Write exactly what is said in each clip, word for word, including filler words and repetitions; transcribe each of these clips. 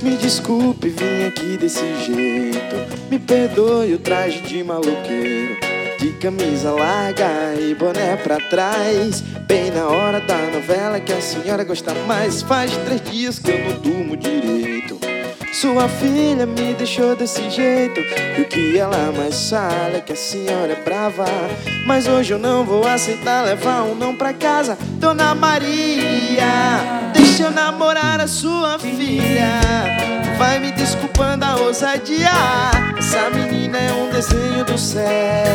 Me desculpe, vim aqui desse jeito. Me perdoe o traje de maloqueiro, de camisa larga e boné pra trás, bem na hora da novela que a senhora gosta mais. Faz três dias que eu não durmo direito. Sua filha me deixou desse jeito, e o que ela mais fala é que a senhora é brava. Mas hoje eu não vou aceitar levar um não pra casa. Dona Maria, deixa eu namorar a sua filha. Vai me desculpando a ousadia, essa menina é um desenho do céu.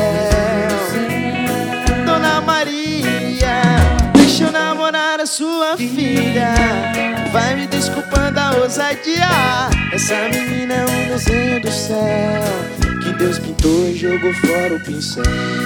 Dona Maria, deixa eu namorar a sua filha. Vai me desculpando a ousadia, essa menina é um desenho do céu, que Deus pintou e jogou fora o pincel.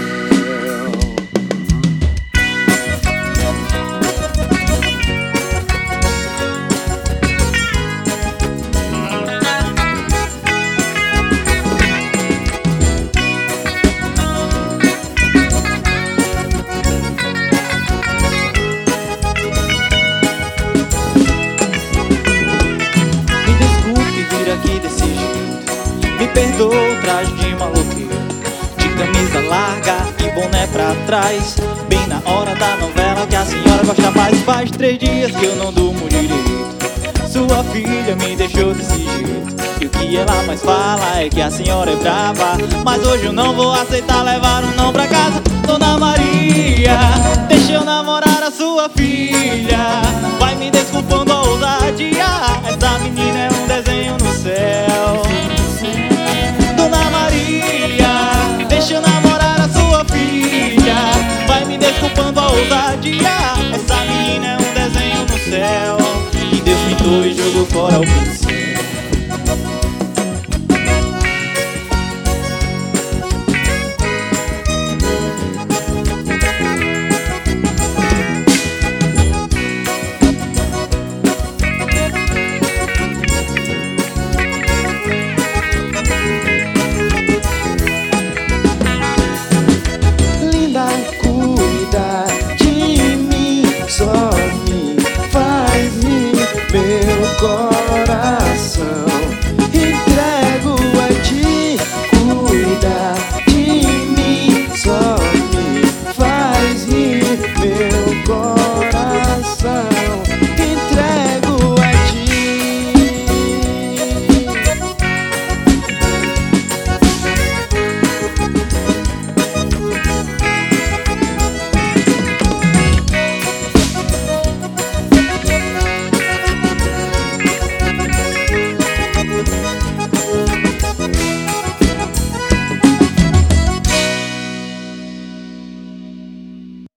Aqui desse jeito, me perdoa o traje de maloqueiro, de camisa larga e boné pra trás, bem na hora da novela que a senhora gosta mais. Faz três dias que eu não durmo direito. Sua filha me deixou desse jeito, e o que ela mais fala é que a senhora é brava. Mas hoje eu não vou aceitar levar um não pra casa. Dona Maria, deixa eu namorar a sua filha. Vai me desculpando a ousadia, essa menina é um desenho no céu. Dona Maria, deixa eu namorar a sua filha. Vai me desculpando a ousadia, essa menina é um desenho no céu, que Deus pintou e jogou fora o pincel.